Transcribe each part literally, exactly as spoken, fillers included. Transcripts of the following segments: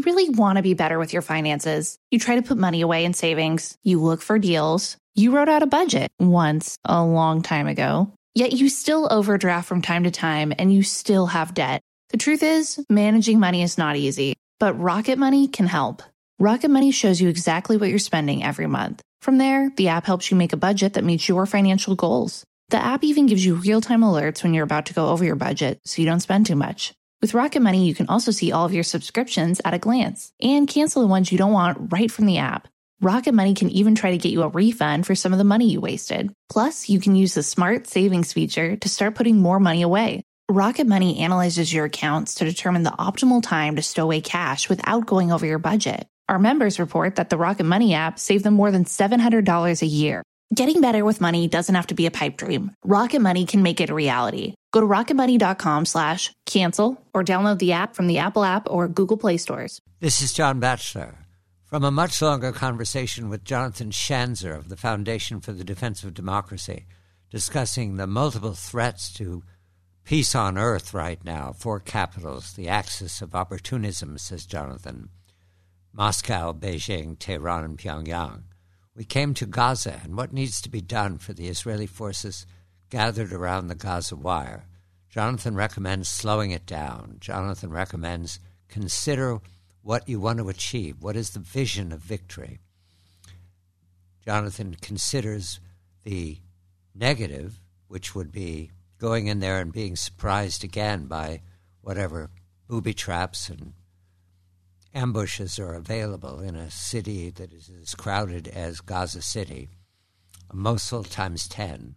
really want to be better with your finances. You try to put money away in savings. You look for deals. You wrote out a budget once a long time ago. Yet you still overdraft from time to time and you still have debt. The truth is, managing money is not easy, but Rocket Money can help. Rocket Money shows you exactly what you're spending every month. From there, the app helps you make a budget that meets your financial goals. The app even gives you real-time alerts when you're about to go over your budget so you don't spend too much. With Rocket Money, you can also see all of your subscriptions at a glance and cancel the ones you don't want right from the app. Rocket Money can even try to get you a refund for some of the money you wasted. Plus, you can use the Smart Savings feature to start putting more money away. Rocket Money analyzes your accounts to determine the optimal time to stow away cash without going over your budget. Our members report that the Rocket Money app saved them more than seven hundred dollars a year. Getting better with money doesn't have to be a pipe dream. Rocket Money can make it a reality. Go to rocketmoney.com slash cancel or download the app from the Apple app or Google Play stores. This is John Batchelor. From a much longer conversation with Jonathan Schanzer of the Foundation for the Defense of Democracy, discussing the multiple threats to peace on earth right now, four capitals, the axis of opportunism, says Jonathan, Moscow, Beijing, Tehran, and Pyongyang. We came to Gaza and what needs to be done for the Israeli forces gathered around the Gaza wire. Jonathan recommends slowing it down. Jonathan recommends consider what you want to achieve. What is the vision of victory? Jonathan considers the negative, which would be going in there and being surprised again by whatever booby traps and ambushes are available in a city that is as crowded as Gaza City, Mosul times ten,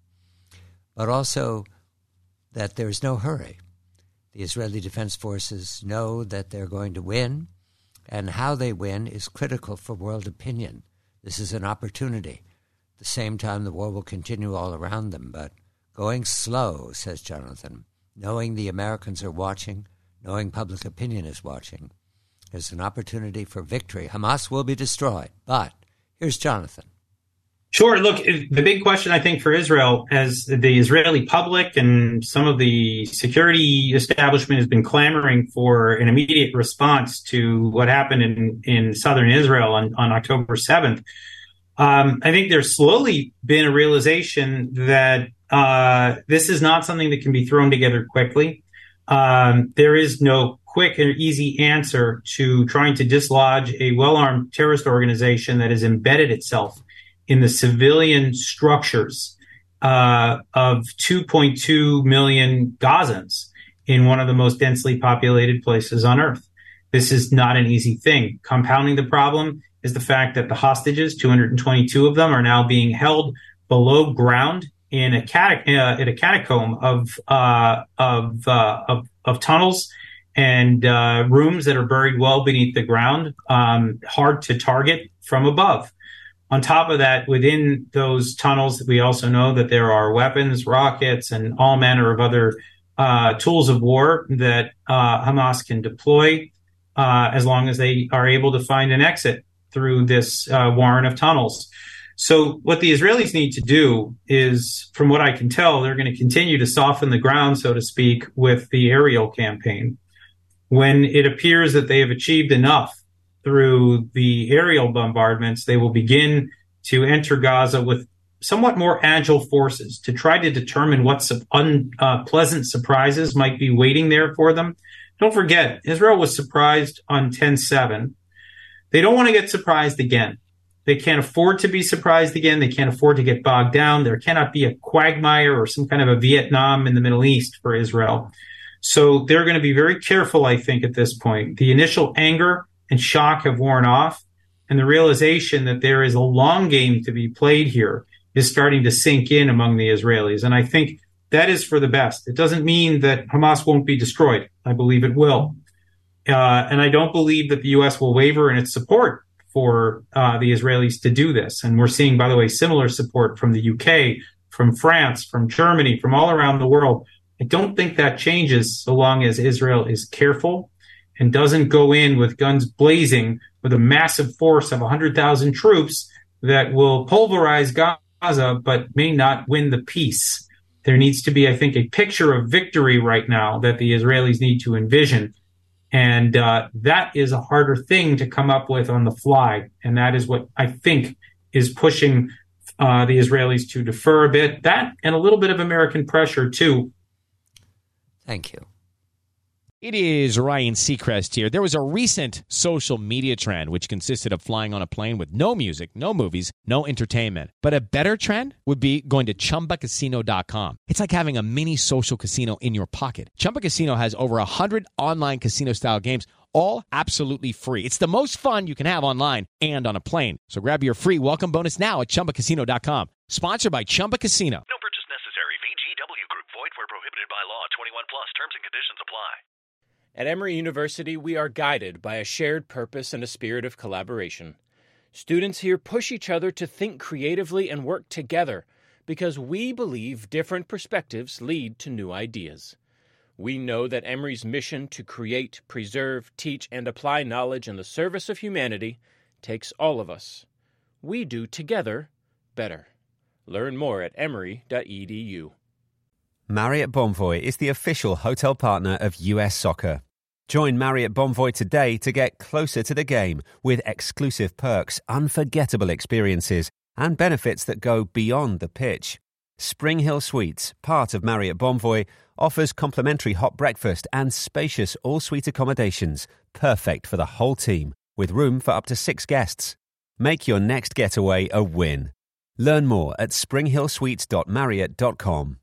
but also that there's no hurry. The Israeli Defense Forces know that they're going to win, and how they win is critical for world opinion. This is an opportunity. At the same time, the war will continue all around them, but going slow, says Jonathan, knowing the Americans are watching, knowing public opinion is watching, is an opportunity for victory. Hamas will be destroyed. But here's Jonathan. Sure. Look, the big question, I think, for Israel, as the Israeli public and some of the security establishment has been clamoring for an immediate response to what happened in, in southern Israel on, on October seventh. Um, I think there's slowly been a realization that uh, this is not something that can be thrown together quickly. Um, there is no quick and easy answer to trying to dislodge a well-armed terrorist organization that has embedded itself in the civilian structures uh, of two point two million Gazans in one of the most densely populated places on earth. This is not an easy thing. Compounding the problem is the fact that the hostages, two hundred twenty-two of them, are now being held below ground in a, catac- uh, in a catacomb of, uh, of, uh, of, of tunnels and uh, rooms that are buried well beneath the ground, um, hard to target from above. On top of that, within those tunnels, we also know that there are weapons, rockets, and all manner of other uh, tools of war that uh, Hamas can deploy uh, as long as they are able to find an exit through this uh, warren of tunnels. So what the Israelis need to do is, from what I can tell, they're going to continue to soften the ground, so to speak, with the aerial campaign. When it appears that they have achieved enough through the aerial bombardments, they will begin to enter Gaza with somewhat more agile forces to try to determine what su- unpleasant uh, surprises might be waiting there for them. Don't forget, Israel was surprised on ten seven. They don't want to get surprised again. They can't afford to be surprised again. They can't afford to get bogged down. There cannot be a quagmire or some kind of a Vietnam in the Middle East for Israel. So they're going to be very careful, I think, at this point. The initial anger and shock have worn off, and the realization that there is a long game to be played here is starting to sink in among the Israelis. And I think that is for the best. It doesn't mean that Hamas won't be destroyed. I believe it will. Uh, and I don't believe that the U S will waver in its support for uh, the Israelis to do this. And we're seeing, by the way, similar support from the U K, from France, from Germany, from all around the world. I don't think that changes so long as Israel is careful and doesn't go in with guns blazing with a massive force of one hundred thousand troops that will pulverize Gaza but may not win the peace. There needs to be, I think, a picture of victory right now that the Israelis need to envision. And uh, that is a harder thing to come up with on the fly. And that is what I think is pushing uh, the Israelis to defer a bit. That and a little bit of American pressure, too. Thank you. It is Ryan Seacrest here. There was a recent social media trend which consisted of flying on a plane with no music, no movies, no entertainment. But a better trend would be going to Chumba Casino dot com. It's like having a mini social casino in your pocket. Chumba Casino has over one hundred online casino-style games, all absolutely free. It's the most fun you can have online and on a plane. So grab your free welcome bonus now at Chumba Casino dot com. Sponsored by Chumba Casino. No purchase necessary. V G W Group. Void where prohibited by law. twenty-one plus. Terms and conditions apply. At Emory University, we are guided by a shared purpose and a spirit of collaboration. Students here push each other to think creatively and work together because we believe different perspectives lead to new ideas. We know that Emory's mission to create, preserve, teach, and apply knowledge in the service of humanity takes all of us. We do together better. Learn more at emory dot e d u. Marriott Bonvoy is the official hotel partner of U S Soccer. Join Marriott Bonvoy today to get closer to the game with exclusive perks, unforgettable experiences, and benefits that go beyond the pitch. Spring Hill Suites, part of Marriott Bonvoy, offers complimentary hot breakfast and spacious all-suite accommodations, perfect for the whole team, with room for up to six guests. Make your next getaway a win. Learn more at spring hill suites dot marriott dot com.